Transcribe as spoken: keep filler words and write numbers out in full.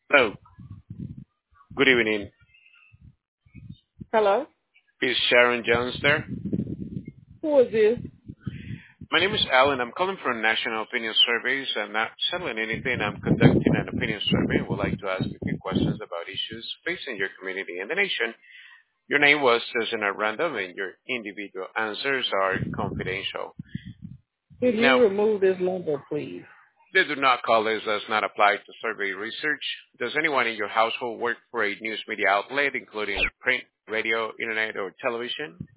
Hello, good evening. Hello? Is Sharon Jones there? Who is this? My name is Alan. I'm calling from National Opinion Surveys. I'm not selling anything. I'm conducting an opinion survey and would like to ask a few questions about issues facing your community and the nation. Your name was chosen at random and your individual answers are confidential. Could you Now, remove this number, please? they do not call this does not apply to survey research. Does anyone in your household work for a news media outlet, including print, radio, internet, or television?